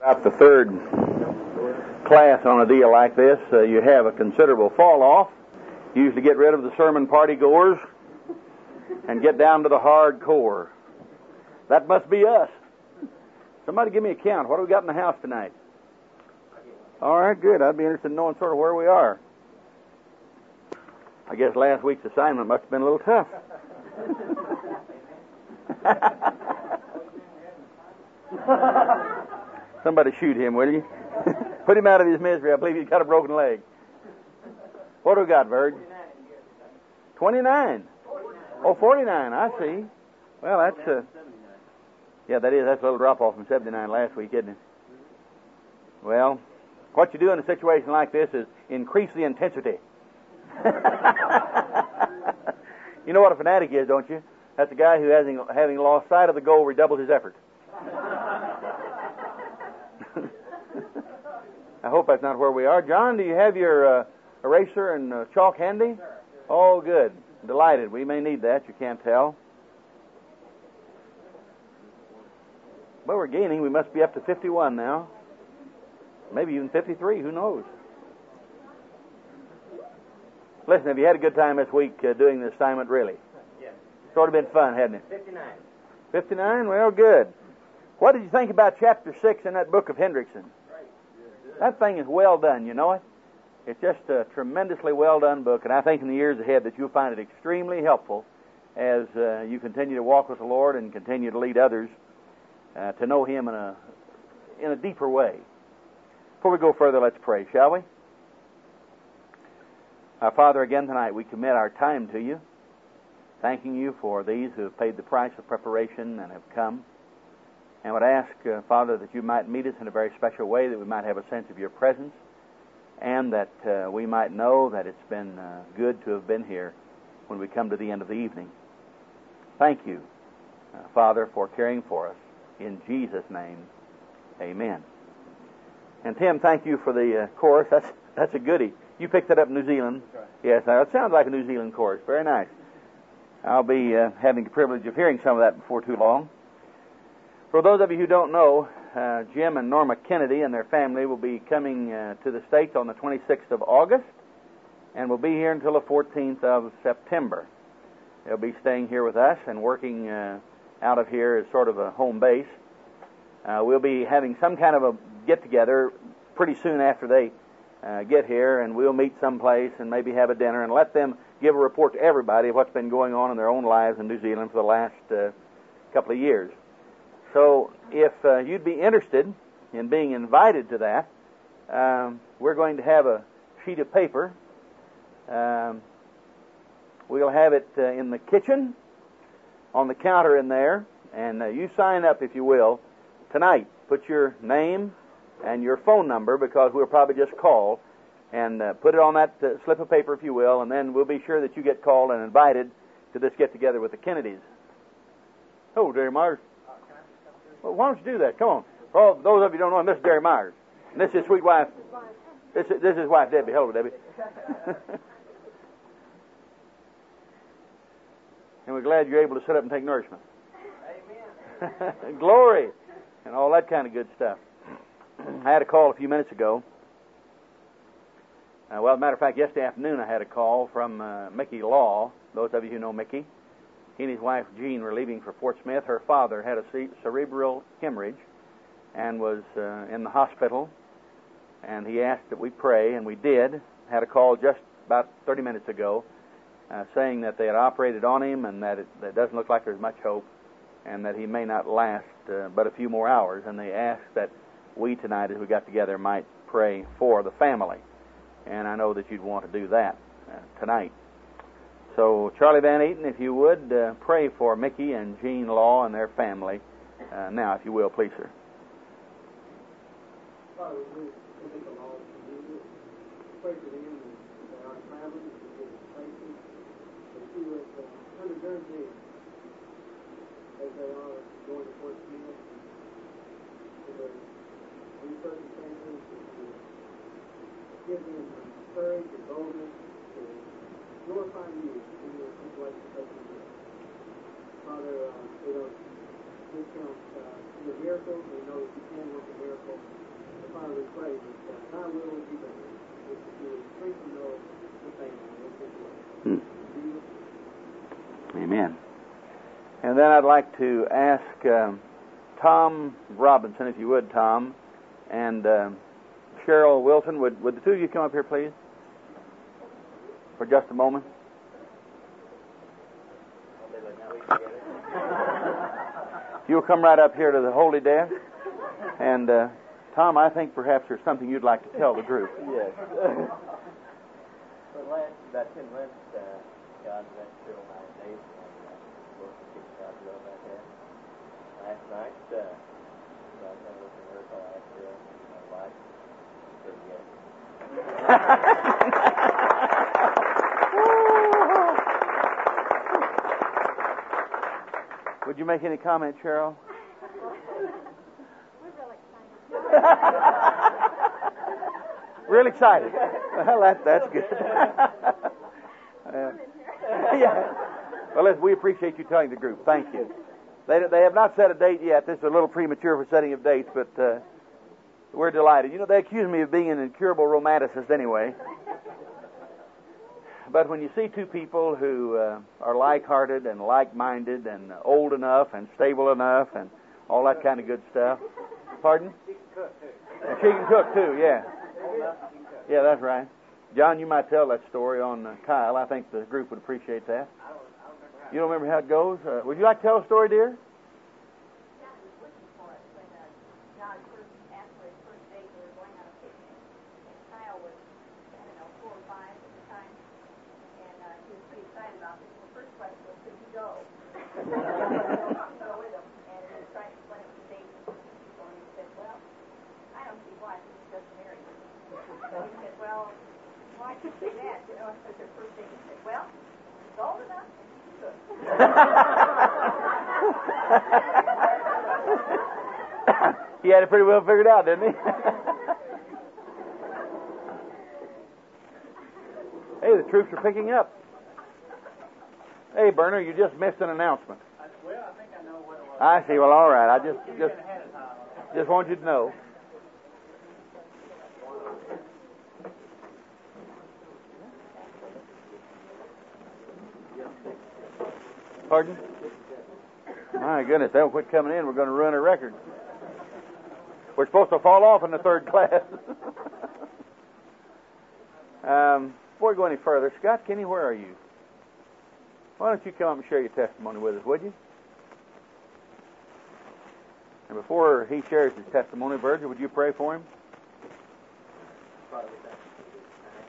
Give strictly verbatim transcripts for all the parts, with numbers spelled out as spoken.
About the third class on a deal like this, uh, you have a considerable fall off. You usually get rid of the sermon party goers and get down to the hardcore. That must be us. Somebody give me a count. What do we got in the house tonight? All right, good. I'd be interested in knowing sort of where we are. I guess last week's assignment must have been a little tough. Somebody shoot him, will you? Put him out of his misery. I believe he's got a broken leg. What do we got, Virg? twenty-nine. Oh, forty-nine. I see. Well, that's uh, yeah, that is. That's a little drop off from seventy-nine last week, isn't it? Well, what you do in a situation like this is increase the intensity. You know what a fanatic is, don't you? That's a guy who, having, having lost sight of the goal, redoubles his effort. I hope that's not where we are. John, do you have your uh, eraser and uh, chalk handy? Oh, good. Delighted. We may need that. You can't tell. But we're gaining. We must be up to fifty-one now. Maybe even fifty-three. Who knows? Listen, have you had a good time this week uh, doing the assignment, really? Yes. Sort of been fun, hasn't it? fifty-nine. fifty-nine? Well, good. What did you think about chapter six in that book of Hendrickson? That thing is well done, you know it? It's just a tremendously well done book, and I think in the years ahead that you'll find it extremely helpful as uh, you continue to walk with the Lord and continue to lead others uh, to know Him in a in a deeper way. Before we go further, let's pray, shall we? Our Father, again tonight we commit our time to you, thanking you for these who have paid the price of preparation and have come. And would ask, uh, Father, that you might meet us in a very special way, that we might have a sense of your presence, and that uh, we might know that it's been uh, good to have been here when we come to the end of the evening. Thank you, uh, Father, for caring for us. In Jesus' name, amen. And Tim, thank you for the uh, chorus. That's that's a goodie. You picked that up in New Zealand. Right. Yes, now, it sounds like a New Zealand chorus. Very nice. I'll be uh, having the privilege of hearing some of that before too long. For those of you who don't know, uh, Jim and Norma Kennedy and their family will be coming uh, to the States on the twenty-sixth of August and will be here until the fourteenth of September. They'll be staying here with us and working uh, out of here as sort of a home base. Uh, we'll be having some kind of a get-together pretty soon after they uh, get here, and we'll meet someplace and maybe have a dinner and let them give a report to everybody of what's been going on in their own lives in New Zealand for the last uh, couple of years. So if uh, you'd be interested in being invited to that, um, we're going to have a sheet of paper. Um, we'll have it uh, in the kitchen, on the counter in there, and uh, you sign up, if you will, tonight. Put your name and your phone number, because we'll probably just call, and uh, put it on that uh, slip of paper, if you will, and then we'll be sure that you get called and invited to this get-together with the Kennedys. Oh, Jerry Myers. Well, why don't you do that? Come on. For all those of you who don't know him, this is Jerry Myers. And this is his sweet wife. This is, this is his wife, Debbie. Hello, Debbie. And we're glad you're able to sit up and take nourishment. Amen. Glory. And all that kind of good stuff. I had a call a few minutes ago. Uh, well, as a matter of fact, yesterday afternoon I had a call from uh, Mickey Law. Those of you who know Mickey. He and his wife, Jean, were leaving for Fort Smith. Her father had a cerebral hemorrhage and was uh, in the hospital. And he asked that we pray, and we did. Had a call just about thirty minutes ago uh, saying that they had operated on him and that it, that it doesn't look like there's much hope and that he may not last uh, but a few more hours. And they asked that we tonight, as we got together, might pray for the family. And I know that you'd want to do that uh, tonight. So, Charlie Van Eaton, if you would, uh, pray for Mickey and Jean Law and their family. Uh, now, if you will, please, sir. Father, we think of all of you. Pray for them and our families and their places. That you would uh, undergird them as they are going to Fort Smith and their new circumstances. Give them courage and boldness to glorify you in your situation such as this. Father, uh, we don't discount uh, your miracles. We know that you can work a miracle. my will would be done. If you would strengthen the the family in this way. Hmm. Amen. And then I'd like to ask um, Tom Robinson, if you would, Tom, and uh, Cheryl Wilson, would, would the two of you come up here, please, for just a moment? You'll come right up here to the holy desk. And, uh, Tom, I think perhaps there's something you'd like to tell the group. Yes. For the last, about ten months, uh, God met Cheryl and I and Dave, and uh, worked with kids out there about that. Last night, uh, God met with a miracle. I asked her in my life. She said yes. Would you make any comment, Cheryl? Real excited. Well, that, that's good. uh, yeah. Well, listen, we appreciate you telling the group. Thank you. They they have not set a date yet. This is a little premature for setting of dates, but uh, we're delighted. You know, they accuse me of being an incurable romanticist anyway. But when you see two people who uh, are like-hearted and like-minded and old enough and stable enough and all that kind of good stuff. Pardon? She can cook, too. And she can cook, too, yeah. Yeah, that's right. John, you might tell that story on uh, Kyle. I think the group would appreciate that. I don't, I don't remember how. You don't remember how it goes? Uh, would you like to tell a story, dear? John was looking for it when uh, John first asked for his first date. We were going on a picnic, and Kyle was, I don't know, four or five at the time, and uh, he was pretty excited about this. The first question was, could you go? Go with him, and he was trying to explain the date to people, and he said, well, I don't see why, he's just married. And he said, well, why did you say that? You know, it's their first date. He said, well, he's old enough, and he's good. He had it pretty well figured out, didn't he? Hey, the troops are picking up. Hey, Berner, you just missed an announcement. I, well, I think I know what it was. I see. Well, all right. I just Give me just it ahead of time. just want you to know. Pardon? My goodness, they'll quit coming in. We're going to ruin our record. We're supposed to fall off in the third class. um, before we go any further, Scott Kinney, where are you? Why don't you come up and share your testimony with us, would you? And before he shares his testimony, Virgil, would you pray for him? Father, we thank you for this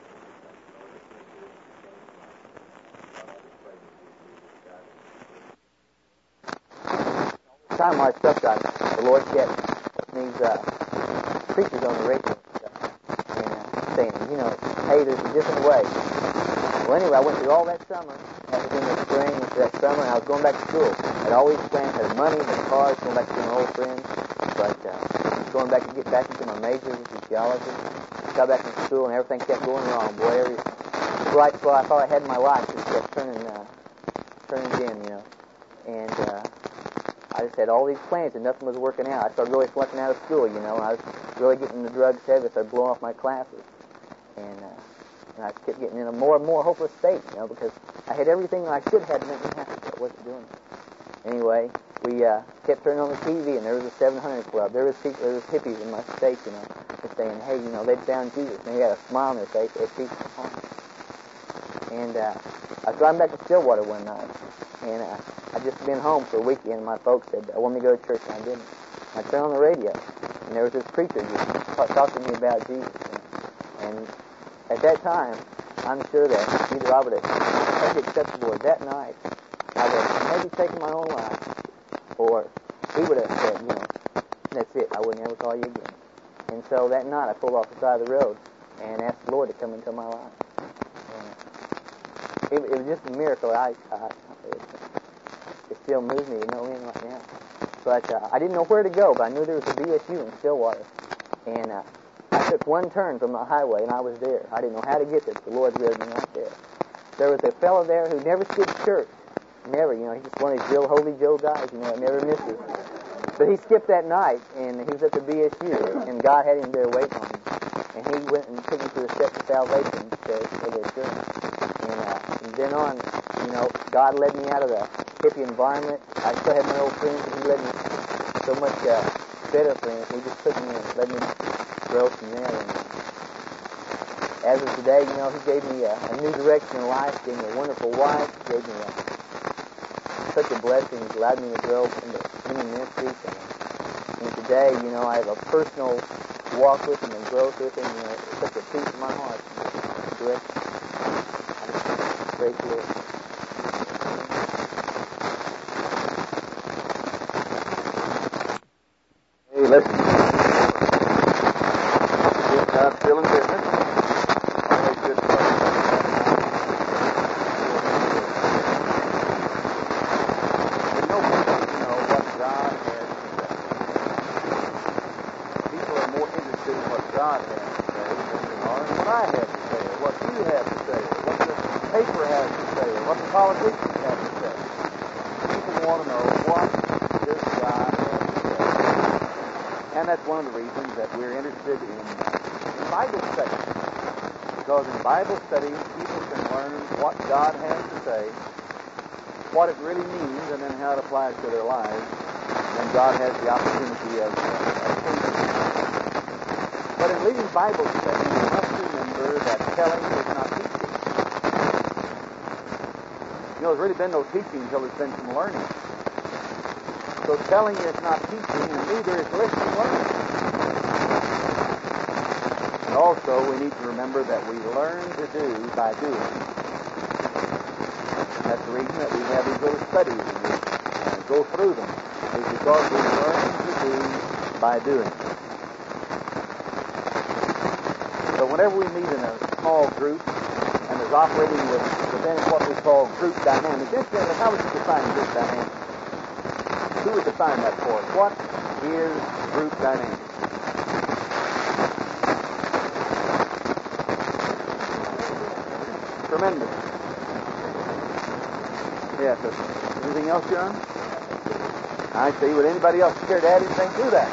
time. The time I stepped on, the Lord kept these uh, preachers on the radio and uh, saying, you know, hey, there's a different way. Well, anyway, I went through all that summer. That was in the spring, went through that summer, and I was going back to school. I'd always planned, had money, had cars, going back to see my old friends, but uh, going back to get back into my major, which is geology. Got back into school, and everything kept going wrong. Boy, every bright spot I thought I had in my life just kept turning, uh, turning dim, you know. And uh, I just had all these plans, and nothing was working out. I started really flunking out of school, you know. I was really getting the drugs heavy, so I blowing off my classes. And, uh, and I kept getting in a more and more hopeless state, you know, because I had everything that I should have to make me happy, but I wasn't doing it. Anyway, we uh, kept turning on the T V, and there was a seven hundred club. There was people, there was hippies in my state, you know, just saying, hey, you know, they'd found Jesus. And they had a smile on their face. They'd preached the home. And uh, I was driving back to Stillwater one night, and uh, I'd just been home for a weekend, and my folks said, I want me to go to church, and I didn't. I turned on the radio, and there was this preacher just talking to me about Jesus. And, and at that time, I'm sure that either I would have made it acceptable that night, I would have maybe taken my own life, or he would have said, you know, that's it, I wouldn't ever call you again. And so that night I pulled off the side of the road and asked the Lord to come into my life. And it, it was just a miracle. I, I it, it still moves me to no end right now. But uh, I didn't know where to go, but I knew there was a B S U in Stillwater. And uh, I took one turn from the highway, and I was there. I didn't know how to get there, but the Lord led me right there. There was a fellow there who never skipped church. Never, you know, he's just one of these real holy Joe guys, you know, that never misses. But he skipped that night, and he was at the B S U, and God had him there waiting on him. and he went and took me through the steps of salvation to for the assurance. And uh, from then on, you know, God led me out of the hippie environment. I still had my old friends, and he led me so much uh, better friends. He just took me and led me grow from there. And uh, as of today, you know, he gave me a, a new direction in life, gave me a wonderful wife, gave me a, such a blessing. He allowed me to grow into many ministries. And, and today, you know, I have a personal walk with him and growth with him. You know, it's such a peace in my heart. Direction. Praise the Lord. Hey, listen. God's still in business. Always good to know. We know people to know what God has to say. People are more interested in what God has to say than they are in what I have to say, or what you have to say, or what the paper has to say, or what the politicians have to say. People want to know what does God have to say. And that's one of the reasons that we're interested in Bible study, because in Bible study people can learn what God has to say, what it really means, and then how it applies to their lives. And God has the opportunity of, of changing it. But in leading Bible study, you must remember that telling is not teaching. You know, there's really been no teaching until there's been some learning. So telling is not teaching, and neither is listening learning. And also, we need to remember that we learn to do by doing. And that's the reason that we have these little studies and we uh, go through them, is because we learn to do by doing. So whenever we meet in a small group and is operating with, within what we call group dynamics, incidentally, how would you define group dynamics? Who would define that for us? What is group dynamics? Tremendous. Yes. Anything else, John? I see. Would anybody else care to add anything to that?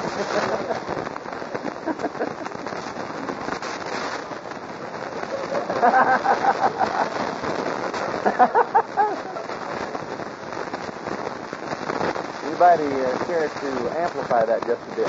Anybody uh, care to amplify that just a bit?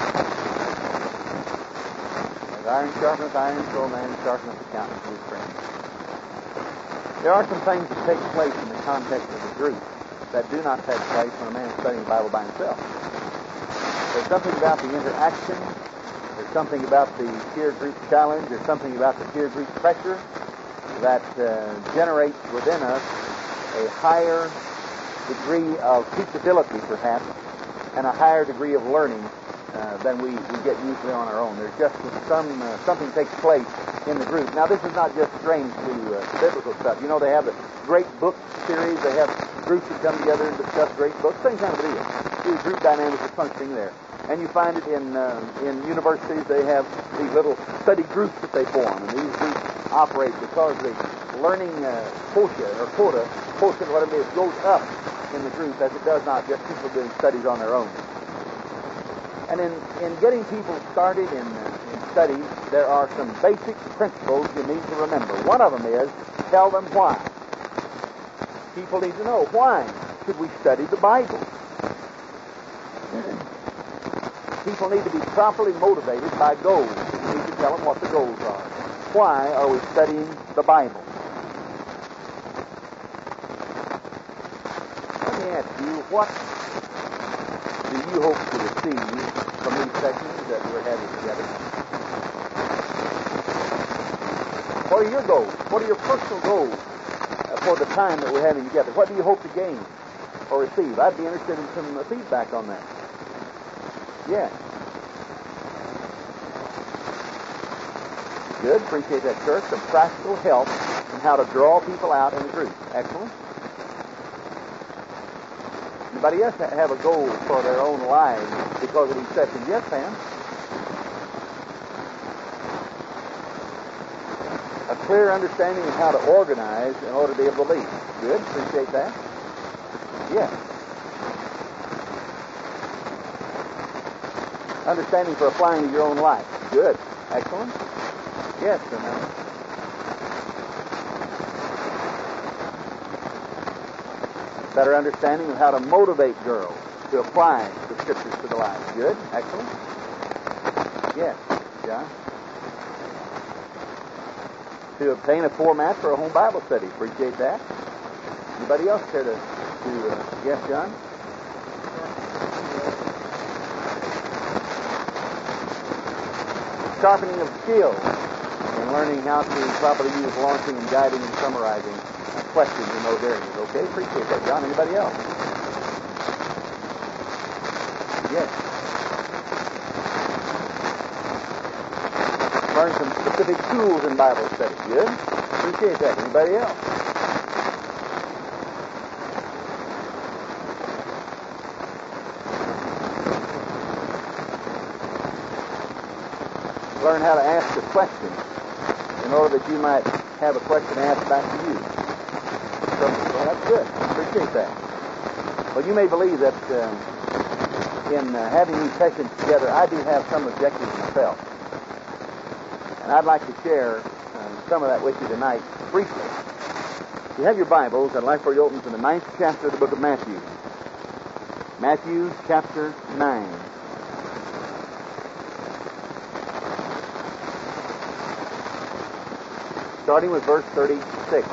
As iron sharpeneth iron, so man sharpeneth the countenance of his friend. There are some things that take place in the context of the group that do not take place when a man is studying the Bible by himself. There's something about the interaction. There's something about the peer group challenge. There's something about the peer group pressure that uh, generates within us a higher degree of teachability, perhaps, and a higher degree of learning uh, than we, we get usually on our own. There's just some uh, something takes place in the group. Now, this is not just strange to uh, biblical stuff. You know, they have a great book series. They have groups that come together and discuss great books. Same kind of deal. The group dynamics is functioning there. And you find it in uh, in universities. They have these little study groups that they form, and these groups operate because the learning uh, quotient or quota, quotient, whatever it is, goes up in the group as it does not just people doing studies on their own. And in, in getting people started in, uh, in studies, there are some basic principles you need to remember. One of them is, tell them why. People need to know, why should we study the Bible? People need to be properly motivated by goals. You need to tell them what the goals are. Why are we studying the Bible? Let me ask you, what do you hope to receive from these sessions that we're having together? What are your goals? What are your personal goals uh, for the time that we're having together? What do you hope to gain or receive? I'd be interested in some uh, feedback on that. Yes. Good. Appreciate that, sir. Some practical help in how to draw people out in a group. Excellent. Anybody else have a goal for their own lives because of these sessions? Yes, Sam. A clear understanding of how to organize in order to be able to lead. Good. Appreciate that. Yes. Understanding for applying to your own life. Good. Excellent. Yes, remember. Better understanding of how to motivate girls to apply the Scriptures to their lives. Good. Excellent. Yes, John. To obtain a format for a home Bible study. Appreciate that. Anybody else care to, to uh, yes, John? Sharpening of skills and learning how to properly use launching and guiding and summarizing questions in those areas. Okay, appreciate that, John. Anybody else? Yes. Learn some specific tools in Bible study. Good. Appreciate that. Anybody else? Learn how to ask a question in order that you might have a question asked back to you. So, well, that's good. Appreciate that. Well, you may believe that um, in uh, having these sessions together, I do have some objectives myself. And I'd like to share um, some of that with you tonight briefly. If you have your Bibles, I'd like for you to open to the ninth chapter of the book of Matthew. Matthew chapter nine. Starting with verse thirty-six.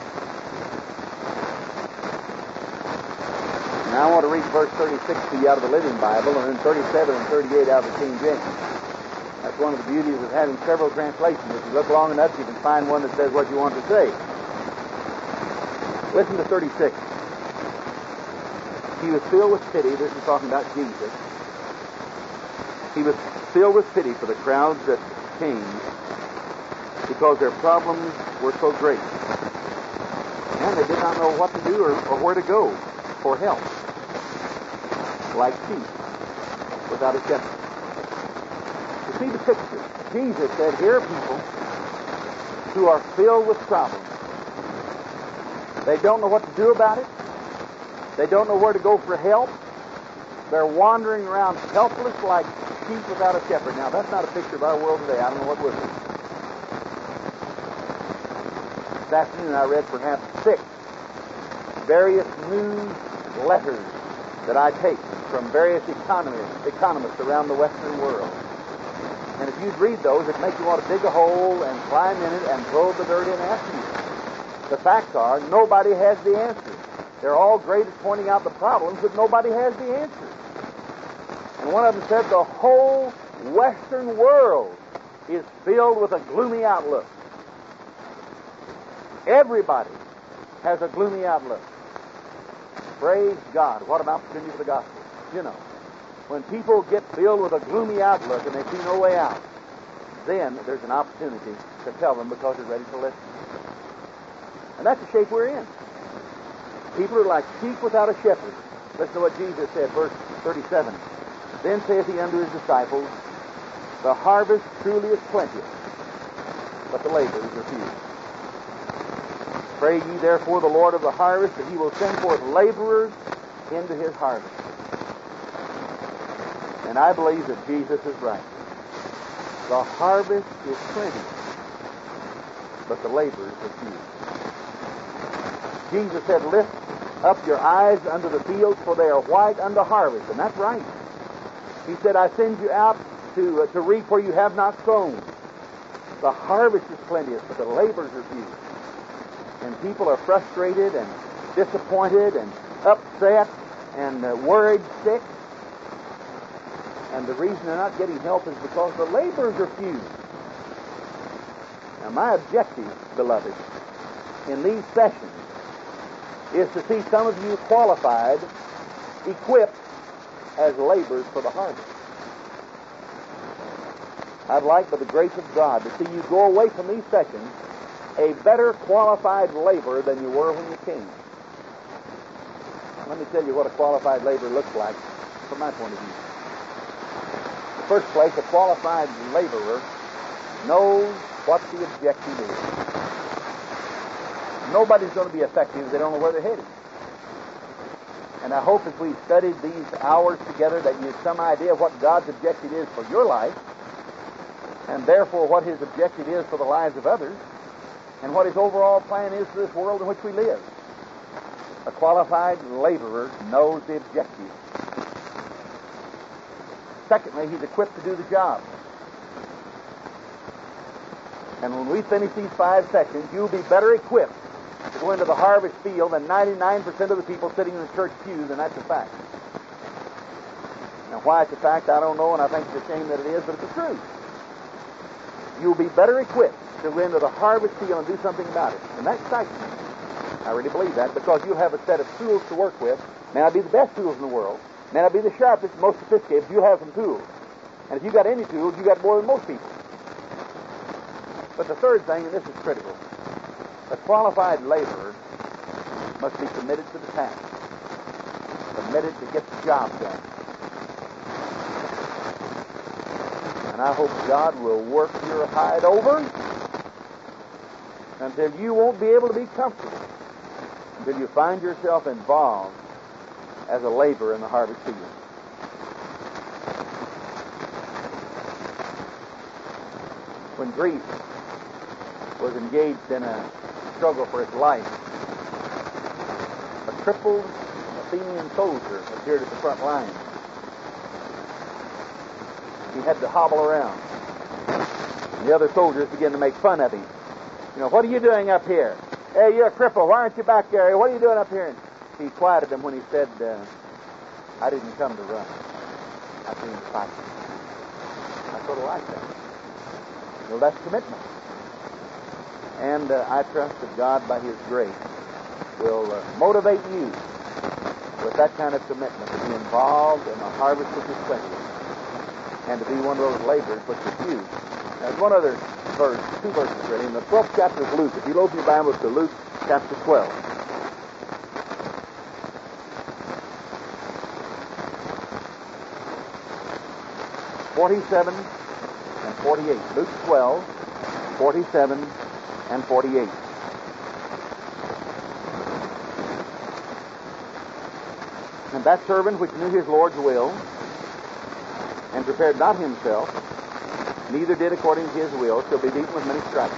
Now I want to read verse thirty-six to you out of the Living Bible, and then thirty-seven and thirty-eight out of the King James. That's one of the beauties of having several translations. If you look long enough, you can find one that says what you want to say. Listen to thirty-six. He was filled with pity. This is talking about Jesus. He was filled with pity for the crowds that came, because their problems were so great. And they did not know what to do or, or where to go for help. Like sheep without a shepherd. You see the picture. Jesus said, here are people who are filled with problems. They don't know what to do about it. They don't know where to go for help. They're wandering around helpless like sheep without a shepherd. Now, that's not a picture of our world today. I don't know what would be. This afternoon I read perhaps six various news letters that I take from various economists, economists around the Western world. And if you'd read those, it'd make you want to dig a hole and climb in it and throw the dirt in after you. The facts are, nobody has the answers. They're all great at pointing out the problems, but nobody has the answers. And one of them said the whole Western world is filled with a gloomy outlook. Everybody has a gloomy outlook. Praise God. What an opportunity for the gospel. You know, when people get filled with a gloomy outlook and they see no way out, then there's an opportunity to tell them because they're ready to listen. And that's the shape we're in. People are like sheep without a shepherd. Listen to what Jesus said, verse thirty-seven. Then saith he unto his disciples, the harvest truly is plenteous, but the laborers are few. Pray ye therefore the Lord of the harvest that he will send forth laborers into his harvest. And I believe that Jesus is right. The harvest is plenty, but the laborers are few. Jesus said, lift up your eyes unto the fields, for they are white unto harvest. And that's right. He said, I send you out to, uh, to reap where you have not sown. The harvest is plenteous, but the laborers are few. And people are frustrated and disappointed and upset and uh, worried, sick. And the reason they're not getting help is because the laborers are few. Now, my objective, beloved, in these sessions is to see some of you qualified, equipped as laborers for the harvest. I'd like, by the grace of God, to see you go away from these sessions a better qualified laborer than you were when you came. Let me tell you what a qualified laborer looks like from my point of view. In the first place, a qualified laborer knows what the objective is. Nobody's going to be effective if they don't know where they're headed. And I hope as we've studied these hours together that you have some idea of what God's objective is for your life. and therefore what his objective is for the lives of others, and what his overall plan is for this world in which we live. A qualified laborer knows the objective. Secondly, he's equipped to do the job. And when we finish these five sections, you'll be better equipped to go into the harvest field than ninety-nine percent of the people sitting in the church pews, and that's a fact. Now, why it's a fact, I don't know, and I think it's a shame that it is, but it's the truth. You'll be better equipped to go into the harvest field and do something about it. And that excites me. I really believe that, because you'll have a set of tools to work with. May not be the best tools in the world. May not be the sharpest, most sophisticated, but you'll have some tools. And if you've got any tools, you've got more than most people. But the third thing, and this is critical, a qualified laborer must be committed to the task, committed to get the job done. And I hope God will work your hide over until you won't be able to be comfortable, until you find yourself involved as a laborer in the harvest field. When Greece was engaged in a struggle for its life, a crippled Athenian soldier appeared at the front line. He had to hobble around. And the other soldiers began to make fun of him. You know, what are you doing up here? Hey, you're a cripple. Why aren't you back there? What are you doing up here? And he quieted them when he said, uh, I didn't come to run. I came to fight. I sort of like that. Well, that's commitment. And uh, I trust that God, by His grace, will uh, motivate you with that kind of commitment to be involved in the harvest which is plenteous, and to be one of those laborers which is few. There's one other verse, two verses really, in the twelfth chapter of Luke. If you open your Bibles to Luke chapter twelve. forty-seven and forty-eight. Luke twelve, forty-seven and forty-eight. And that servant which knew his Lord's will, and prepared not himself, neither did according to his will, shall be beaten with many stripes.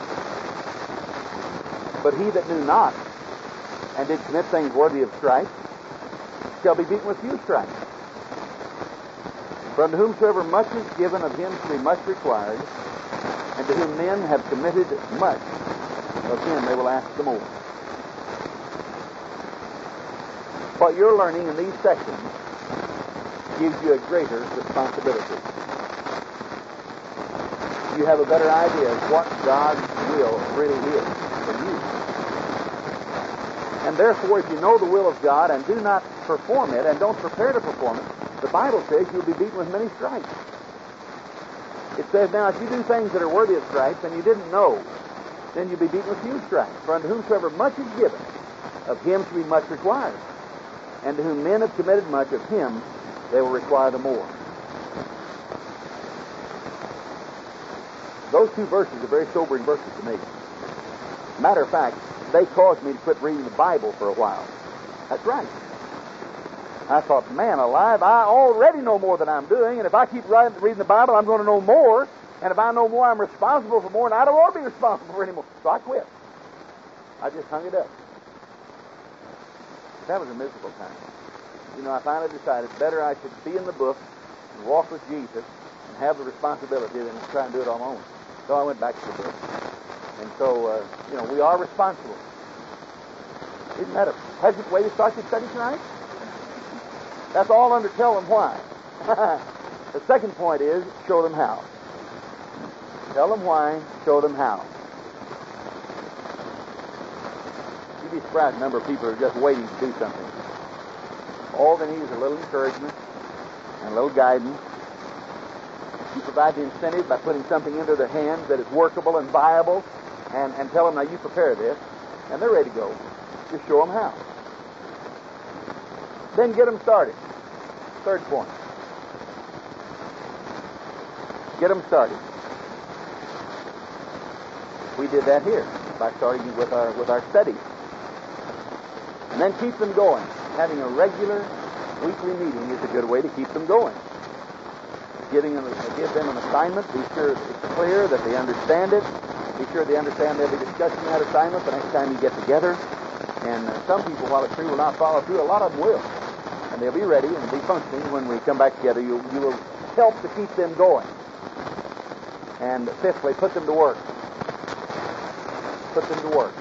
But he that knew not, and did commit things worthy of stripes, shall be beaten with few stripes. For unto whomsoever much is given, of him shall be much required, and to whom men have committed much, of him they will ask the more. What you're learning in these sections gives you a greater responsibility. You have a better idea of what God's will really is for you. And therefore, if you know the will of God and do not perform it and don't prepare to perform it, the Bible says you'll be beaten with many stripes. It says, now, if you do things that are worthy of stripes and you didn't know, then you'll be beaten with few stripes. For unto whomsoever much is given, of him shall be much required. And to whom men have committed much, of him they will require the more. Those two verses are very sobering verses to me. Matter of fact, they caused me to quit reading the Bible for a while. That's right. I thought, man alive, I already know more than I'm doing, and if I keep writing, reading the Bible, I'm going to know more, and if I know more, I'm responsible for more, and I don't want to be responsible for any more. So I quit. I just hung it up. That was a miserable time. You know, I finally decided better I should be in the book and walk with Jesus and have the responsibility than try and do it on my own. So I went back to the book. And so, uh, you know, we are responsible. Isn't that a pleasant way to start your study tonight? That's all under tell them why. The second point is show them how. Tell them why, show them how. You'd be surprised the number of people who are just waiting to do something. All they need is a little encouragement and a little guidance. You provide the incentive by putting something into their hands that is workable and viable, and, and tell them, now you prepare this, and they're ready to go. Just show them how. Then get them started. Third point. Get them started. We did that here by starting with our with our studies. And then keep them going. Having a regular weekly meeting is a good way to keep them going. giving them, give them an assignment. Be sure it's clear that they understand it. Be sure they understand they'll be discussing that assignment the next time you get together. And uh, some people, while it's true, will not follow through. A lot of them will. And they'll be ready and be functioning when we come back together. You, you will help to keep them going. And fifthly, put them to work. Put them to work.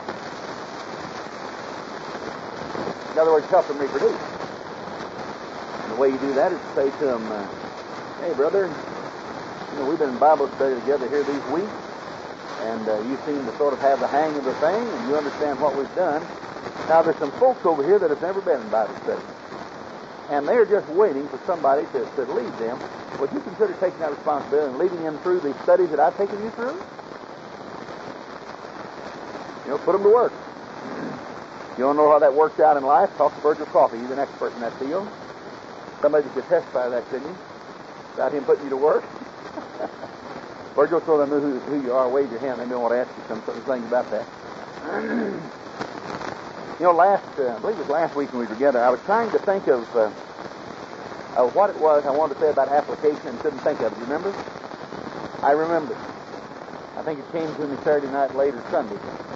In other words, help them reproduce. And the way you do that is to say to them, uh, hey, brother, you know, we've been in Bible study together here these weeks, and uh, you seem to sort of have the hang of the thing, and you understand what we've done. Now, there's some folks over here that have never been in Bible study, and they're just waiting for somebody to, to lead them. Would you consider taking that responsibility and leading them through the studies that I've taken you through? You know, put them to work. You don't know how that works out in life? Talk to Virgil Coffey. He's an expert in that field. Somebody could testify to that, couldn't you? About him putting you to work. Virgil, so they know who, who you are. Wave your hand. They may want to ask you some certain things about that. You know, last, uh, I believe it was last week when we were together, I was trying to think of, uh, of what it was I wanted to say about application and couldn't think of it. You remember? I remember. I think it came to me Saturday night, later Sunday.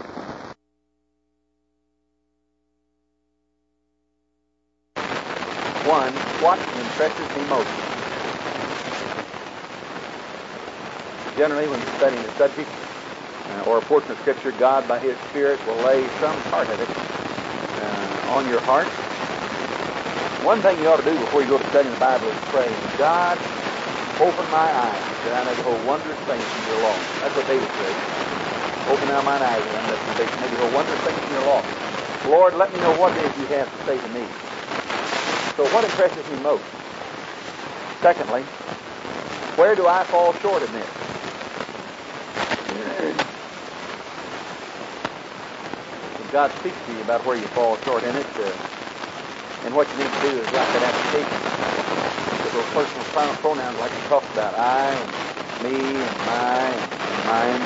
One, what impresses me most? Generally, when you're studying a subject uh, or a portion of Scripture, God, by His Spirit, will lay some part of it uh, on your heart. One thing you ought to do before you go to studying the Bible is pray, God, open my eyes that I may behold wondrous things in your law. That's what David said. Open now mine eyes that I may behold wondrous things in your law. Lord, let me know what it is you have to say to me. So what impresses me most? Secondly, where do I fall short in this? If God speaks to you about where you fall short in it, uh, and what you need to do is write that application. With those personal pronouns like we talked about, I and me and my and mine.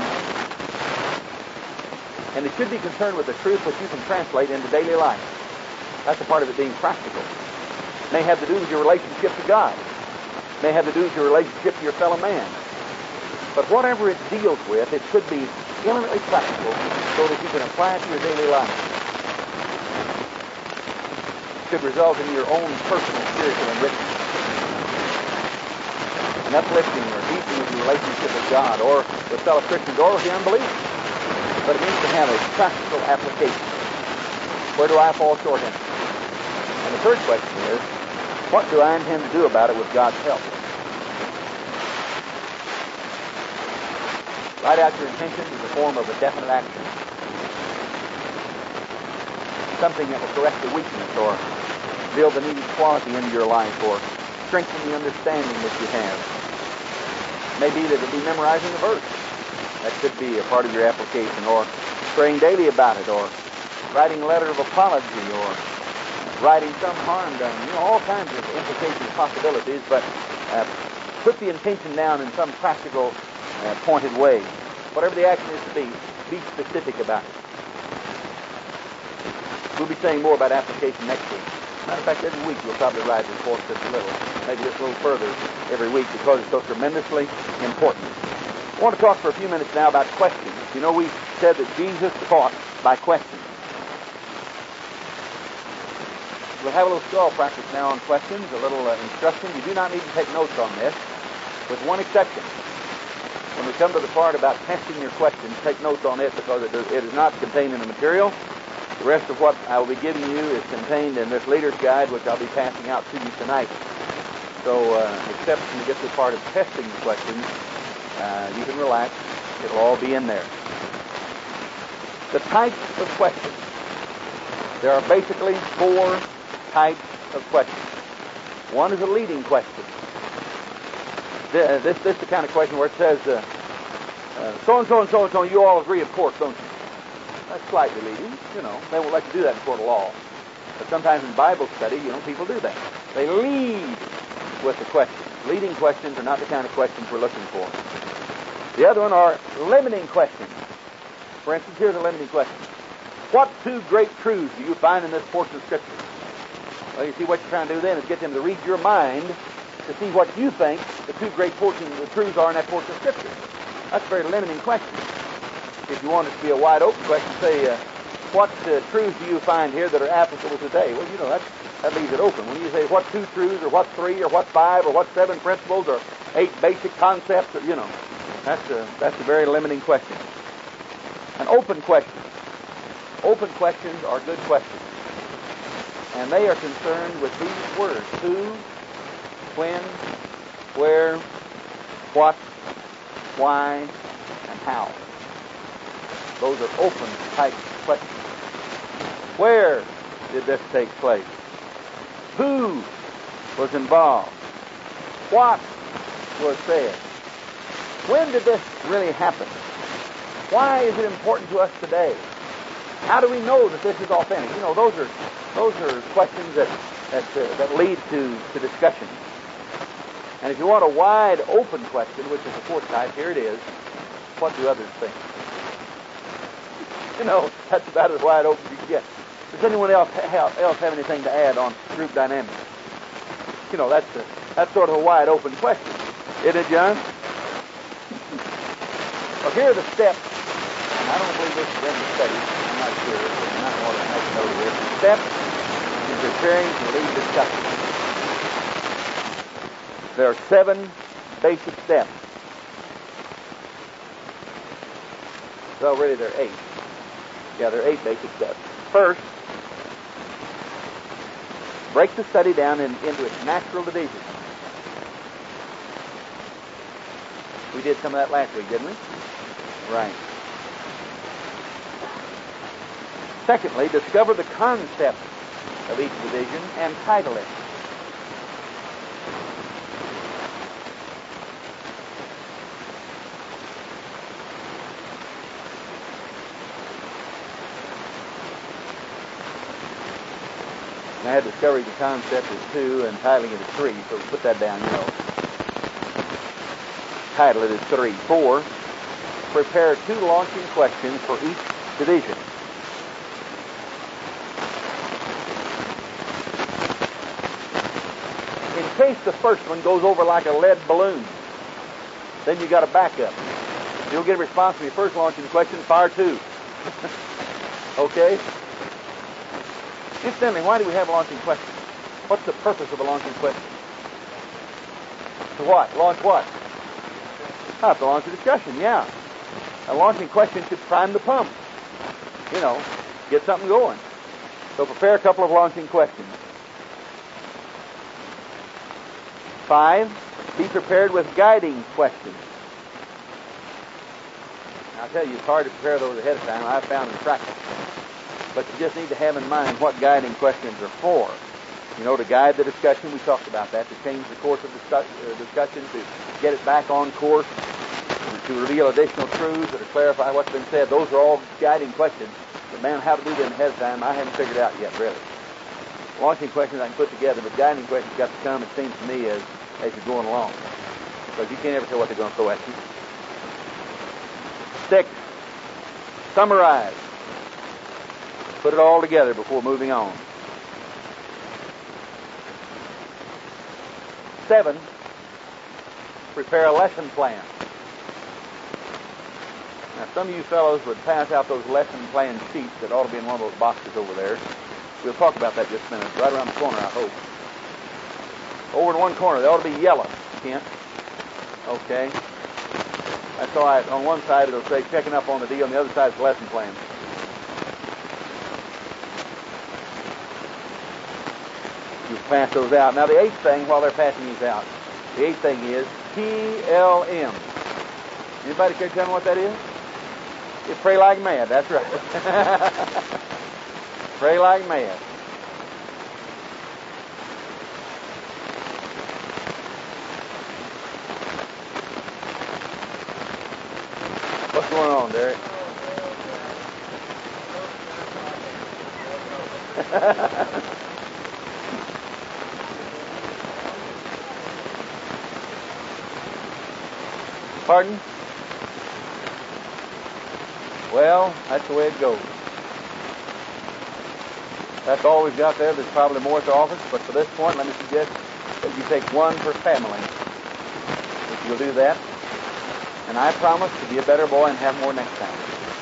And it should be concerned with the truth which you can translate into daily life. That's a part of it being practical. May have to do with your relationship to God. May have to do with your relationship to your fellow man. But whatever it deals with, it should be eminently practical so that you can apply it to your daily life. It should result in your own personal spiritual enrichment. An uplifting or deepening of your relationship with God or with fellow Christians or with the unbelievers. But it needs to have a practical application. Where do I fall short in it? And the third question is, what do I intend to do about it with God's help? Write out your intentions in the form of a definite action. Something that will correct the weakness or build the needed quality into your life or strengthen the understanding that you have. Maybe that it'll be memorizing a verse. That could be a part of your application, or praying daily about it, or writing a letter of apology, or writing some harm done. You know, all kinds of implications and possibilities, but uh, put the intention down in some practical, uh, pointed way. Whatever the action is to be, be specific about it. We'll be saying more about application next week. Matter of fact, every week we'll probably ride this force just a little, maybe just a little further every week because it's so tremendously important. I want to talk for a few minutes now about questions. You know, we said that Jesus taught by questions. We'll have a little skull practice now on questions, a little uh, instruction. You do not need to take notes on this, with one exception. When we come to the part about testing your questions, take notes on it because it, does, it is not contained in the material. The rest of what I will be giving you is contained in this Leader's Guide, which I'll be passing out to you tonight. So, uh, except when you get to the part of testing the questions, uh, you can relax. It'll all be in there. The types of questions. There are basically four types of questions. One is a leading question. This, this, this is the kind of question where it says, uh, uh, so-and-so and so-and-so, you all agree, of course, don't you? That's slightly leading, you know. They won't let you do that in court of law. But sometimes in Bible study, you know, people do that. They lead with the questions. Leading questions are not the kind of questions we're looking for. The other one are limiting questions. For instance, here's a limiting question. What two great truths do you find in this portion of Scripture? Well, you see, what you're trying to do then is get them to read your mind to see what you think the two great portions of the truths are in that portion of Scripture. That's a very limiting question. If you want it to be a wide open question, say, uh, what uh, truths do you find here that are applicable today? Well, you know, that's, that leaves it open. When you say what two truths, or what three, or what five, or what seven principles, or eight basic concepts, or, you know, that's a, that's a very limiting question. An open question. Open questions are good questions. And they are concerned with these words: who, when, where, what, why, and how. Those are open type questions. Where did this take place? Who was involved? What was said? When did this really happen? Why is it important to us today? How do we know that this is authentic? You know, those are those are questions that that, uh, that lead to, to discussion. And if you want a wide open question, which is the fourth type, here it is: what do others think? You know, that's about as wide open as you can get. Does anyone else have, else have anything to add on group dynamics? You know, that's a, that's sort of a wide open question. Isn't it, John? Well, here are the steps. And I don't believe this is in the study. I'm not sure. I don't want to make a note of this. The steps in preparing to lead discussion. There are seven basic steps. Well, really, there are eight. Yeah, there are eight basic steps. First, break the study down in, into its natural divisions. We did some of that last week, didn't we? Right. Secondly, discover the concept of each division and title it. I had discovered the concept as two and titling it as three, so put that down, you know. Title it as three. Four, prepare two launching questions for each division. In case the first one goes over like a lead balloon, then you got a backup. You'll get a response from your first launching question, fire two. Okay? Incidentally, why do we have a launching question? What's the purpose of a launching question? To what? Launch what? Ah, to launch a discussion, yeah. A launching question should prime the pump. You know, get something going. So prepare a couple of launching questions. Five, be prepared with guiding questions. Now, I'll tell you, it's hard to prepare those ahead of time. I've found in practice. But you just need to have in mind what guiding questions are for. You know, to guide the discussion, we talked about that, to change the course of the uh, discussion, to get it back on course, to reveal additional truths, or to clarify what's been said. Those are all guiding questions. But man, how to do them ahead of time, I haven't figured out yet, really. Launching questions I can put together, but guiding questions got to come, it seems to me, as, as you're going along. Because you can't ever tell what they're going to throw at you. Six, summarize. Put it all together before moving on. Seven, prepare a lesson plan. Now, some of you fellows would pass out those lesson plan sheets that ought to be in one of those boxes over there. We'll talk about that just a minute. Right around the corner, I hope. Over in one corner, they ought to be yellow, Kent. Okay. That's all right. On one side, it'll say checking up on the deal. On the other side, it's lesson plan. You pass those out. Now, the eighth thing, while they're passing these out, the eighth thing is P L M. Anybody care to tell me what that is? You pray like mad. That's right. Pray like mad. What's going on, Derek? Pardon? Well, that's the way it goes. That's all we've got there. There's probably more at the office, but for this point, let me suggest that you take one per family. If you'll do that, and I promise to be a better boy and have more next time.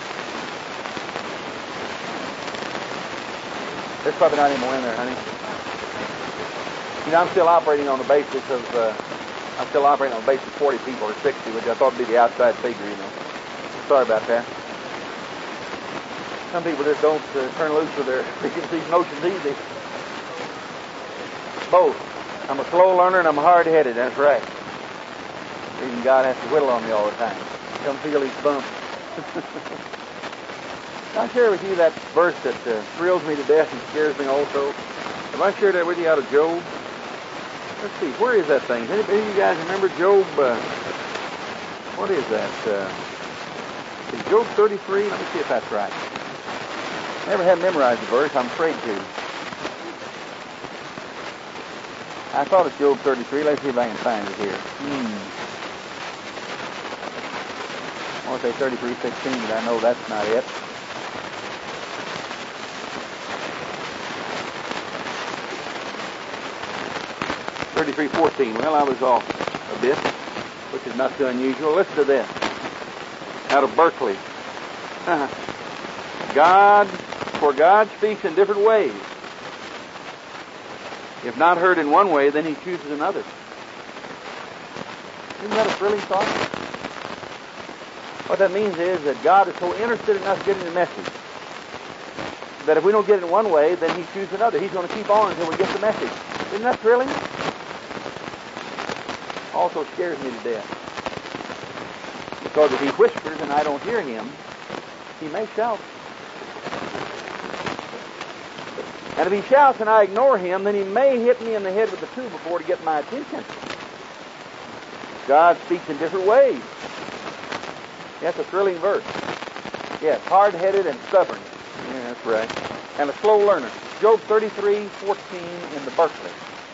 There's probably not any more in there, honey. You know, I'm still operating on the basis of, uh, I'm still operating on the basis of forty people or sixty, which I thought would be the outside figure, you know. Sorry about that. Some people just don't uh, turn loose with their preconceived notions easy. Both. I'm a slow learner and I'm hard-headed, that's right. Even God has to whittle on me all the time. Come feel these bumps. I'll share with you that verse that uh, thrills me to death and scares me also. Have I shared that with you out of Job? Let's see, where is that thing? Anybody of you guys remember Job? Uh, what is that? Uh, is Job thirty-three? Let me see if that's right. Never have memorized the verse. I'm afraid to. I thought it's Job thirty-three. Let's see if I can find it here. Hmm. I want to say thirty-three sixteen, but I know that's not it. thirty-three fourteen. Well, I was off a bit, which is not too unusual. Listen to this. Out of Berkeley. God, for God speaks in different ways. If not heard in one way, then he chooses another. Isn't that a thrilling thought? What that means is that God is so interested in us getting the message that if we don't get it in one way, then he chooses another. He's going to keep on until we get the message. Isn't that thrilling? Also scares me to death. Because if he whispers and I don't hear him, he may shout. And if he shouts and I ignore him, then he may hit me in the head with the two before to get my attention. God speaks in different ways. That's a thrilling verse. Yes, hard-headed and stubborn. Yeah, that's right. And a slow learner. Job thirty-three fourteen in the Berkeley.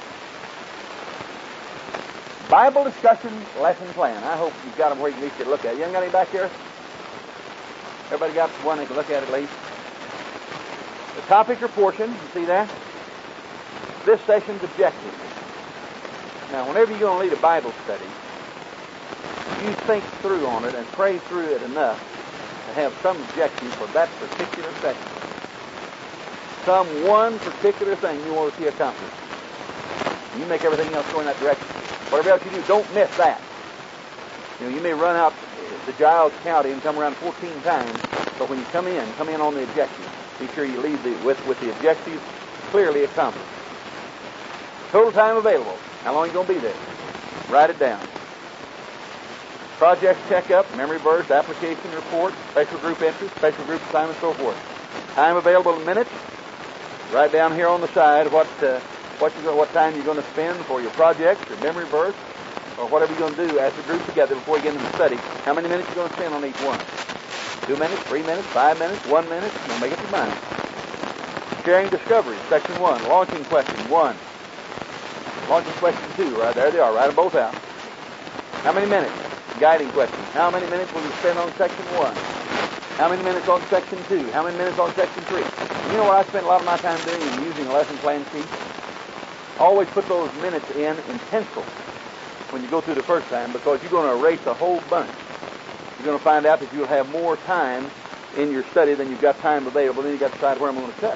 Bible discussion lesson plan. I hope you've got them where you can at least get a look at it. You haven't got any back here? Everybody got one they can look at at least? The topic or portion, you see that? This session's objective. Now, whenever you're going to lead a Bible study, you think through on it and pray through it enough to have some objective for that particular session. Some one particular thing you want to see accomplished. You make everything else go in that direction. Whatever else you do, don't miss that. You know, you may run out to Giles County and come around fourteen times, but when you come in, come in on the objective. Be sure you leave the, with, with the objective clearly accomplished. Total time available. How long are you going to be there? Write it down. Project checkup, memory verse, application report, special group interest, special group assignment, so forth. Time available in minutes. Write down here on the side what uh, what you what time you're going to spend for your project, your memory verse, or whatever you're going to do as a group together before you get into the study. How many minutes you're going to spend on each one? Two minutes, three minutes, five minutes, one minute. You'll make up your mind. Sharing discovery, section one. Launching question one. Launching question two. Right there they are. Write them both out. How many minutes? Guiding question. How many minutes will you spend on section one? How many minutes on section two? How many minutes on section three? You know what I spent a lot of my time doing in using a lesson plan sheet? Always put those minutes in in pencil when you go through the first time, because you're going to erase a whole bunch. You're going to find out that you'll have more time in your study than you've got time available. Then you've got to decide where I'm going to cut.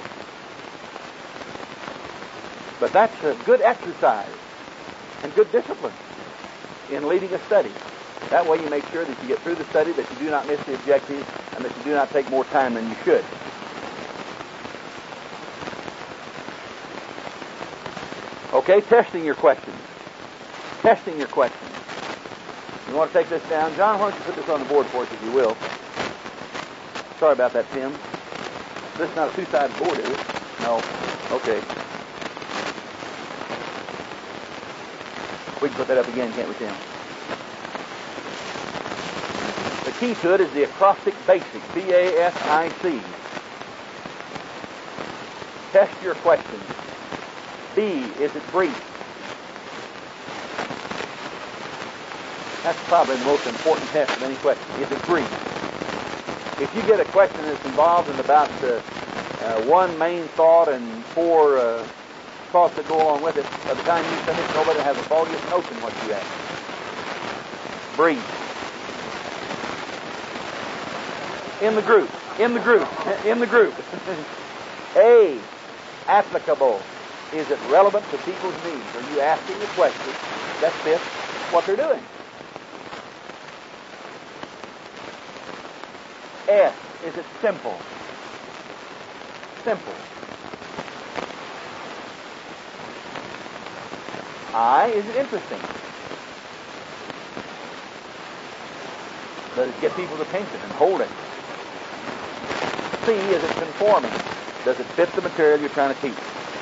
But that's a good exercise and good discipline in leading a study. That way you make sure that you get through the study, that you do not miss the objectives, and that you do not take more time than you should. Okay, testing your questions. Testing your questions. You want to take this down? John, why don't you put this on the board for us, if you will? Sorry about that, Tim. This is not a two-sided board, is it? No. Okay. We can put that up again, can't we, Tim? The key to it is the acrostic basic, B A S I C. Test your questions. B, is it brief? That's probably the most important test of any question. Is it brief? If you get a question that's involved in about uh, uh, one main thought and four uh, thoughts that go along with it. By the time you finish, nobody has the foggiest notion what you ask. Breathe. In the group. In the group. In the group. A. Applicable. Is it relevant to people's needs? Are you asking a question that fits what they're doing? S. Is it simple? Simple. I. Is it interesting? Does it get people's attention and hold it? C. Is it conforming? Does it fit the material you're trying to teach?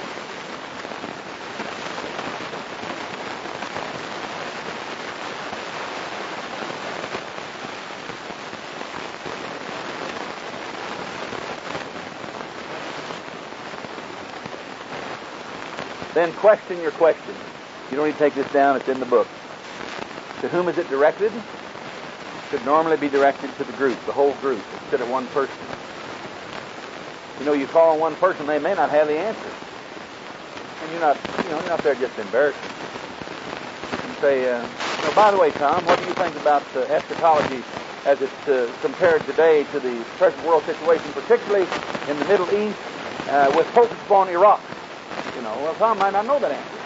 Then question your question. You don't need to take this down, it's in the book. To whom is it directed? It should normally be directed to the group, the whole group, instead of one person. You know, you call on one person, they may not have the answer. And you're not, you know, you're not there just embarrassing. You say, uh, you know, by the way, Tom, what do you think about uh, eschatology as it's uh, compared today to the present world situation, particularly in the Middle East, uh, with focus upon Iraq? You know, well, Tom might not know that answer.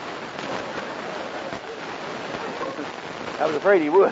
I was afraid he would.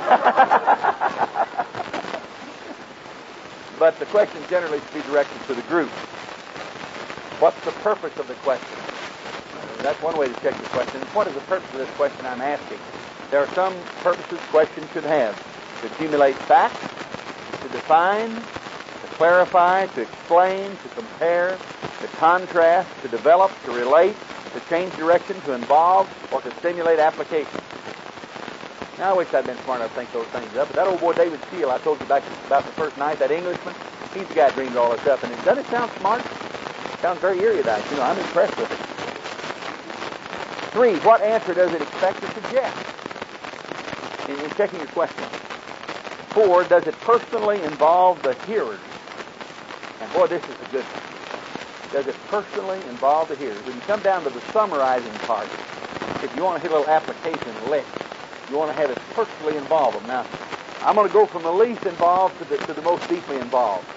But the question generally should be directed to the group. What's the purpose of the question? That's one way to check the question. What is the purpose of this question I'm asking? There are some purposes questions should have. To accumulate facts, to define, to clarify, to explain, to compare, to contrast, to develop, to relate, to change direction, to involve, or to stimulate application. Now, I wish I'd been smart enough to think those things up, but that old boy David Steele, I told you back about the first night, that Englishman, he's the guy that dreamed all this up, and it, doesn't it sound smart? It sounds very erudite. You know, I'm impressed with it. Three, what answer does it expect to suggest in, in checking your question? Four, does it personally involve the hearers? And boy, this is a good one. Does it personally involve the hearers? When you come down to the summarizing part, if you want to hit a little application list, you want to have it personally involve them. Now, I'm going to go from the least involved to the, to the most deeply involved.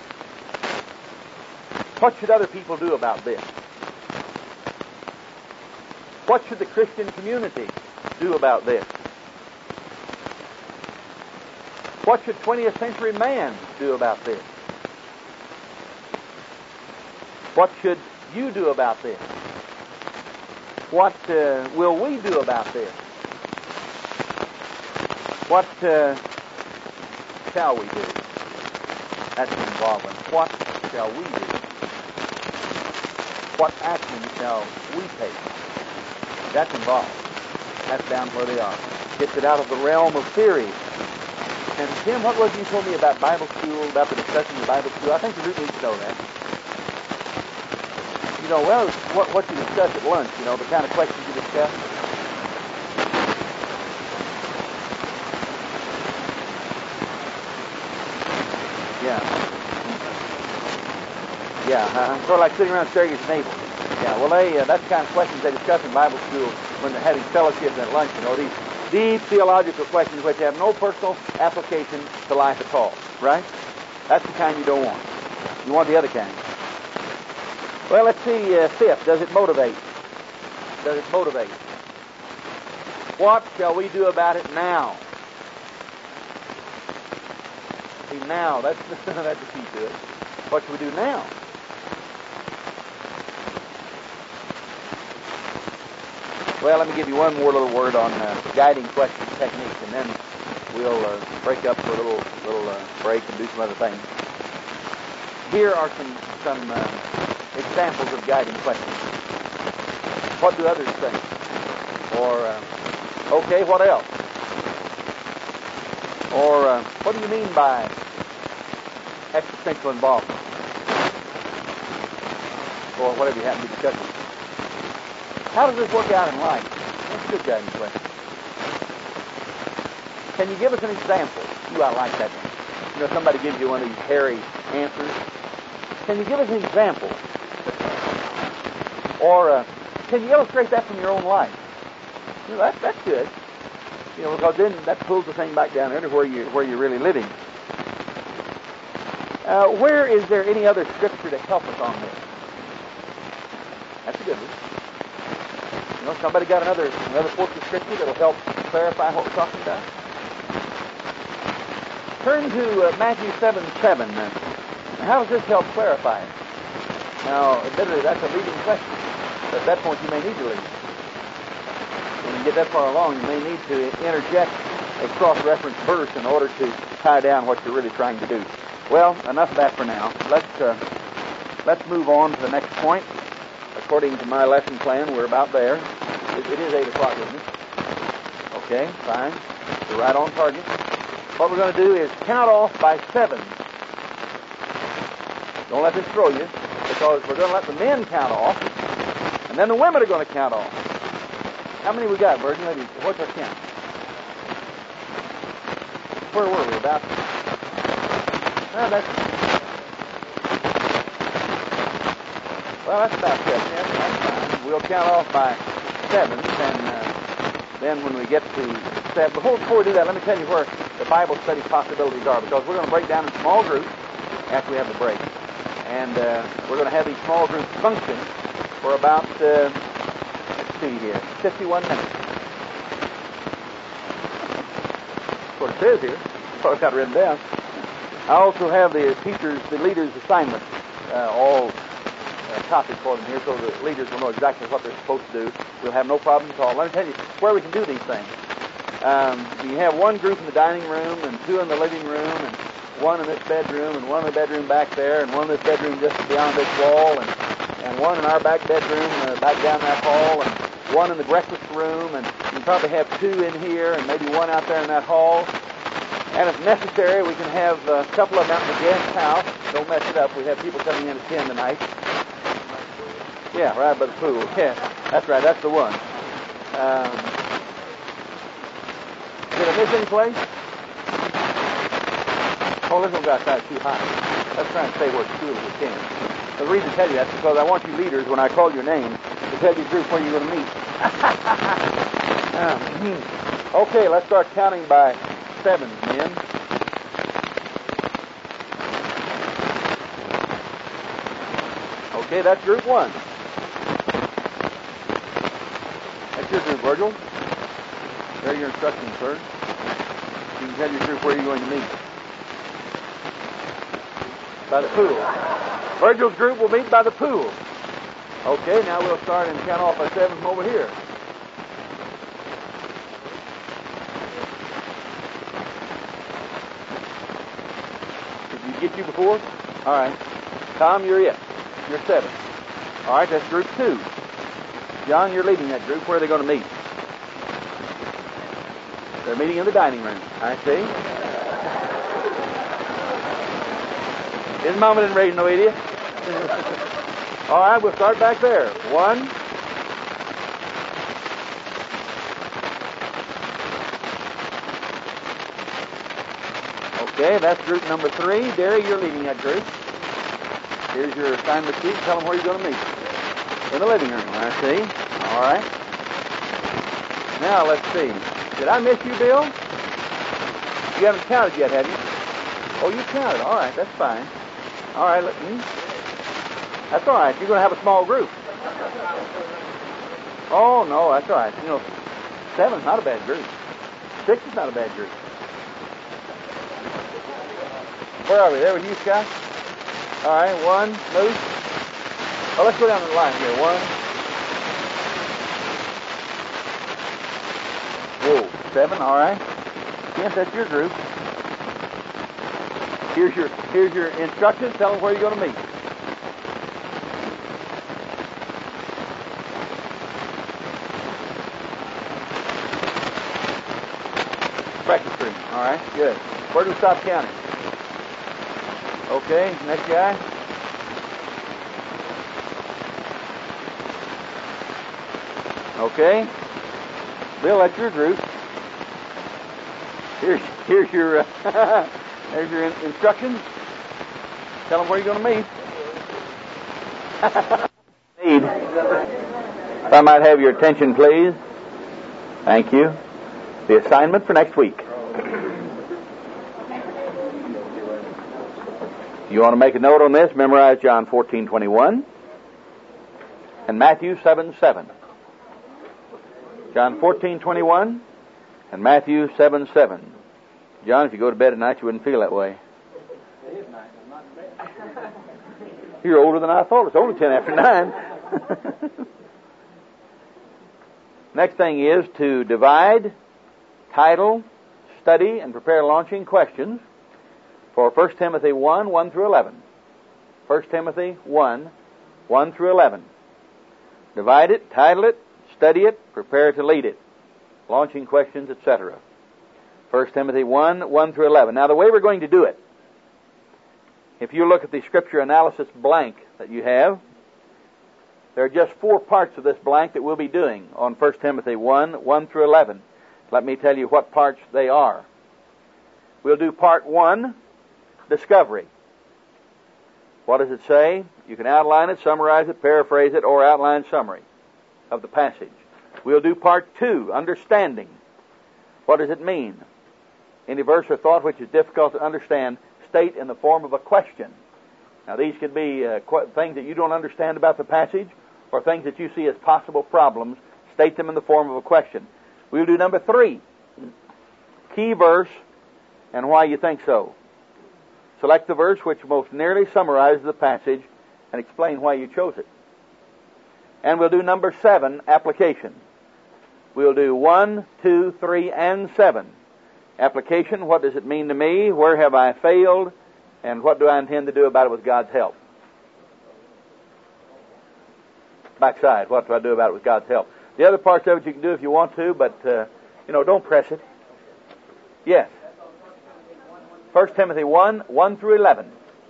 What should other people do about this? What should the Christian community do about this? What should twentieth century man do about this? What should you do about this? What uh, will we do about this? What uh, shall we do? That's the involvement. What shall we do? What action shall we take? That's involved. That's down where they are. Gets it out of the realm of theory. And Tim, what was it you told me about Bible school, about the discussion of Bible school? I think the group needs to know that. You know, well, what, what you discuss at lunch, you know, the kind of questions you discuss. Yeah. Yeah, uh, sort of like sitting around staring at your neighbor. Yeah, well, they, uh, that's the kind of questions they discuss in Bible school when they're having fellowship at lunch, you know, these deep theological questions which have no personal application to life at all, right? That's the kind you don't want. You want the other kind. Well, let's see, uh, fifth, does it motivate? Does it motivate? What shall we do about it now? See, now, that's, that's the key to it. What should we do now? Well, let me give you one more little word on uh, guiding question technique, and then we'll uh, break up for a little little uh, break and do some other things. Here are some some uh, examples of guiding questions. What do others think? Or, uh, okay, what else? Or, uh, what do you mean by existential involvement? Or whatever you happen to be discussing. How does this work out in life? That's a good guiding question. Can you give us an example? Ooh, I like that one. You know, somebody gives you one of these hairy answers. Can you give us an example? Or uh, can you illustrate that from your own life? You know, that, that's good. You know, because then that pulls the thing back down there to where, you, where you're really living. Uh, where is there any other scripture to help us on this? That's a good one. You know, somebody got another another portion of scripture that'll help clarify what we're talking about? Turn to uh, Matthew seven seven. Uh, how does this help clarify it? Now, admittedly, that's a leading question. But at that point, you may need to lead. When you get that far along, you may need to interject a cross-reference verse in order to tie down what you're really trying to do. Well, enough of that for now. Let's uh, let's move on to the next point. According to my lesson plan, we're about there. It, it is eight o'clock, isn't it? Okay, fine. We're right on target. What we're going to do is count off by seven. Don't let this throw you, because we're going to let the men count off, and then the women are going to count off. How many we got, Virgin? What's our count? Where were we? About... Well, that's... Well, that's about seven. Yes, that's fine. We'll count off by seven, and uh, then when we get to seven... Before, before we do that, let me tell you where the Bible study possibilities are, because we're going to break down in small groups after we have the break. And uh, we're going to have these small groups function for about, uh, let's see here, fifty-one minutes. That's what it says here. That's what I've got written down. I also have the teachers, the leaders' assignments, uh, all uh, copied for them here, so the leaders will know exactly what they're supposed to do. We'll have no problem at all. Let me tell you where we can do these things. Um, you have one group in the dining room, and two in the living room, and one in this bedroom, and one in the bedroom back there, and one in this bedroom just beyond this wall, and, and one in our back bedroom, uh, back down that hall, and one in the breakfast room, and you probably have two in here, and maybe one out there in that hall. And if necessary, we can have a couple of them out in the guest house. Don't mess it up. We have people coming in at ten tonight. Yeah, right by the pool. Yeah, that's right. That's the one. Um, did I miss any place? Oh, this one got that too high. Let's try and stay where it's cool as we can. The reason to tell you that is because I want you leaders, when I call your name, to tell your group where you're going to meet. um, okay, let's start counting by seven, men. Okay, that's group one. That's your group, Virgil. There are your instructions, sir. You can tell your group where you're going to meet. By the pool. Virgil's group will meet by the pool. Okay, now we'll start and count off by seven from over here. Did you get you before? All right. Tom, you're it. You're seven. All right, that's group two. John, you're leading that group. Where are they going to meet? They're meeting in the dining room. I see. His mama didn't raise no idiot. All right, we'll start back there. One. Okay, that's group number three. Derry, you're leading that group. Here's your assignment sheet. Tell them where you're going to meet. In the living room, I see. All right. Now, let's see. Did I miss you, Bill? You haven't counted yet, have you? Oh, you counted. All right, that's fine. All right, let me. That's all right. You're going to have a small group. Oh, no, that's all right. You know, seven's not a bad group. Six is not a bad group. Where are we? There with you, Scott? All right, one, Moose. Oh, let's go down the line here. One. Whoa, seven, all right. Yes, that's your group. Here's your here's your instructions. Tell them where you're going to meet. Breakfast room. All right, good. Where do we stop counting? Okay, next guy. Okay. Bill, that's your group. Here's here's your uh, there's your in- instructions. Tell them where you're going to meet. Need. If I might have your attention, please. Thank you. The assignment for next week. You want to make a note on this? Memorize John fourteen twenty-one and Matthew seven seven. John fourteen twenty-one and Matthew seven seven. John, if you go to bed at night, you wouldn't feel that way. You're older than I thought. It's only ten after nine. Next thing is to divide, title, study, and prepare launching questions for First Timothy one, one through eleven. First Timothy one, one through eleven. Divide it, title it, study it, prepare to lead it. Launching questions, et cetera. First Timothy one, one through eleven. Now, the way we're going to do it, if you look at the scripture analysis blank that you have, there are just four parts of this blank that we'll be doing on First Timothy one, one through eleven. Let me tell you what parts they are. We'll do part one, discovery. What does it say? You can outline it, summarize it, paraphrase it, or outline summary of the passage. We'll do part two, understanding. What does it mean? Any verse or thought which is difficult to understand, state in the form of a question. Now, these could be uh, qu- things that you don't understand about the passage, or things that you see as possible problems. State them in the form of a question. We'll do number three, key verse and why you think so. Select the verse which most nearly summarizes the passage and explain why you chose it. And we'll do number seven, application. We'll do one, two, three, and seven. Application, what does it mean to me? Where have I failed? And what do I intend to do about it with God's help? Backside, what do I do about it with God's help? The other parts of it you can do if you want to, but, uh, you know, don't press it. Yes. First Timothy one, one through eleven.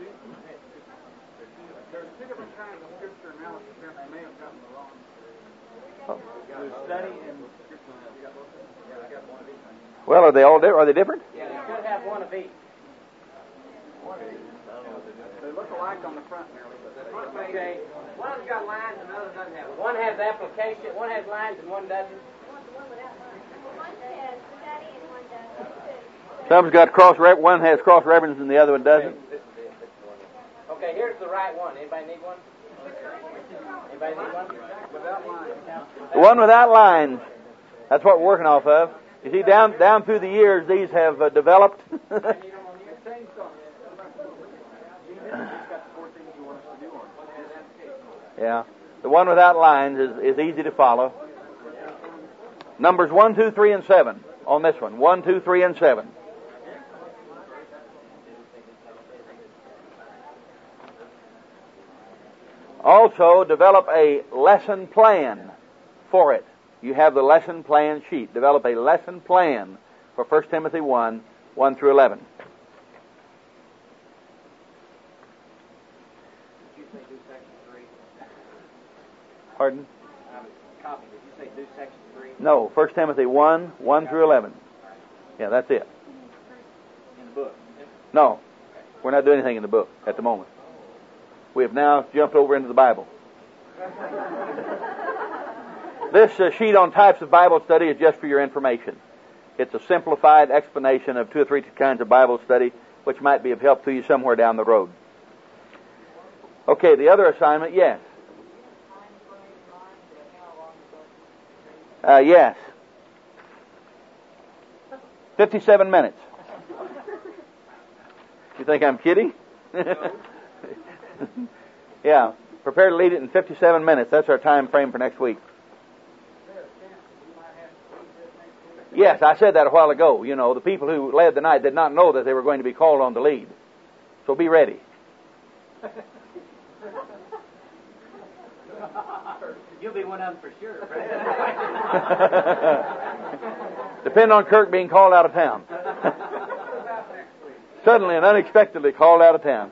There's two different kinds of scripture analysis here, and I may have gotten the wrong. Oh. Study and scripture analysis. Yeah, I got one of each. Well, are they all di- are they different? Yeah, you should have one of each. One of each. They look alike on the front there. Okay. One of them's got lines and the other doesn't have. One has application, one has lines and one doesn't. One says study and one doesn't. Some's got cross re- one has cross reference and the other one doesn't. Okay, here's the right one. Anybody need one? Anybody need one? Without lines. The one without lines. That's what we're working off of. You see, down down through the years, these have uh, developed. Yeah. The one without lines is, is easy to follow. Numbers one, two, three, and seven on this one. One, two, three, and seven. Also, develop a lesson plan for it. You have the lesson plan sheet. Develop a lesson plan for First Timothy one, one through eleven. Did you say do section three? Pardon? I was copying. Did you say do section three? No, First Timothy one, one through eleven. Yeah, that's it. In the book? No, we're not doing anything in the book at the moment. We have now jumped over into the Bible. This uh, sheet on types of Bible study is just for your information. It's a simplified explanation of two or three kinds of Bible study, which might be of help to you somewhere down the road. Okay, the other assignment, yes. Uh, yes. fifty-seven minutes. You think I'm kidding? Yeah. Prepare to lead it in fifty-seven minutes. That's our time frame for next week. Yes, I said that a while ago. You know, the people who led the night did not know that they were going to be called on to lead. So be ready. You'll be one of them for sure. Depend on Kirk being called out of town. Suddenly and unexpectedly called out of town.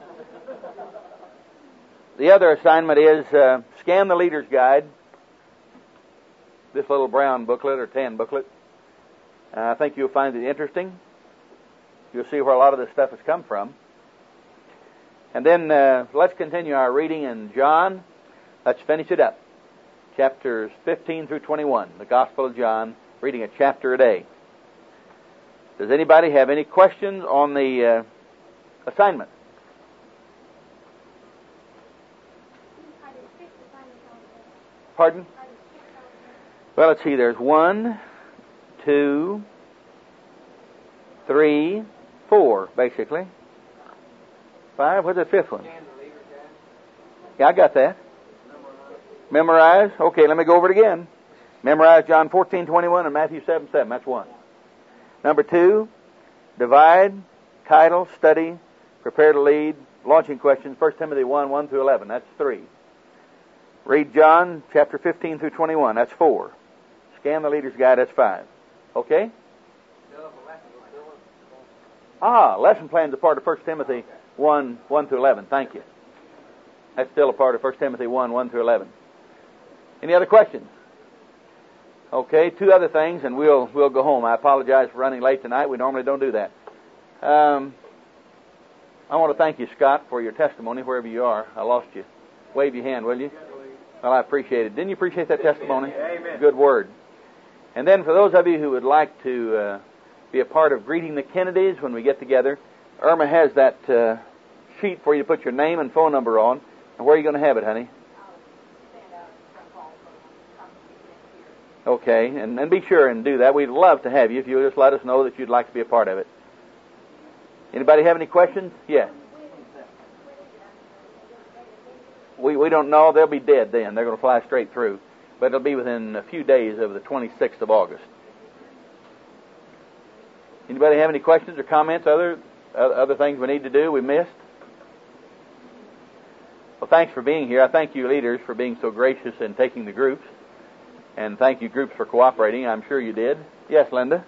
The other assignment is uh, scan the Leader's Guide. This little brown booklet or tan booklet. Uh, I think you'll find it interesting. You'll see where a lot of this stuff has come from. And then uh, let's continue our reading in John. Let's finish it up. chapters fifteen through twenty-one, the Gospel of John, reading a chapter a day. Does anybody have any questions on the uh, assignment? Pardon? Well, let's see. There's one, two, three, four, basically. Five. What's the fifth one? Yeah, I got that. Memorize. Okay, let me go over it again. Memorize John fourteen twenty-one and Matthew seven seven. That's one. Number two, divide, title, study, prepare to lead, launching questions, First Timothy one, one through eleven. That's three. Read John chapter fifteen through twenty-one. That's four. Scan the Leader's Guide. That's five. Okay? Ah, lesson plan's a part of First Timothy one, one through eleven. Thank you. That's still a part of First Timothy one, one through eleven. Any other questions? Okay, two other things, and we'll we'll go home. I apologize for running late tonight. We normally don't do that. Um, I want to thank you, Scott, for your testimony wherever you are. I lost you. Wave your hand, will you? Well, I appreciate it. Didn't you appreciate that testimony? Amen. Good word. And then for those of you who would like to uh, be a part of greeting the Kennedys when we get together, Irma has that uh, sheet for you to put your name and phone number on. And where are you going to have it, honey? Okay, and, and be sure and do that. We'd love to have you if you'll just let us know that you'd like to be a part of it. Anybody have any questions? Yeah. We we don't know. They'll be dead then. They're going to fly straight through. But it'll be within a few days of the twenty-sixth of August. Anybody have any questions or comments? Other other things we need to do we missed? Well, thanks for being here. I thank you leaders for being so gracious in taking the groups. And thank you groups for cooperating. I'm sure you did. Yes, Linda?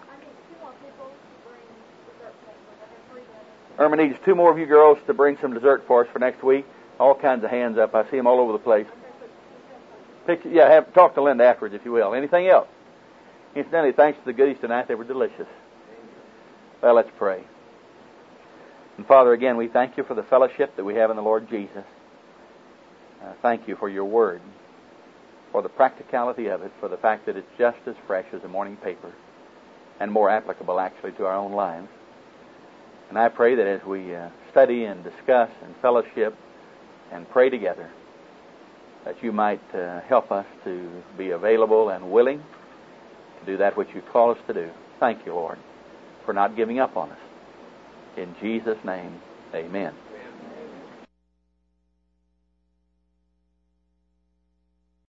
Irma needs two more of you girls to bring some dessert for us for next week. All kinds of hands up. I see them all over the place. Picture, yeah, have, talk to Linda afterwards if you will. Anything else? Incidentally, thanks to the goodies tonight. They were delicious. Well, let's pray. And Father, again, we thank you for the fellowship that we have in the Lord Jesus. Uh, thank you for your word, for the practicality of it, for the fact that it's just as fresh as a morning paper, and more applicable, actually, to our own lives. And I pray that as we uh, study and discuss and fellowship and pray together, that you might uh, help us to be available and willing to do that which you call us to do. Thank you, Lord, for not giving up on us. In Jesus' name, amen.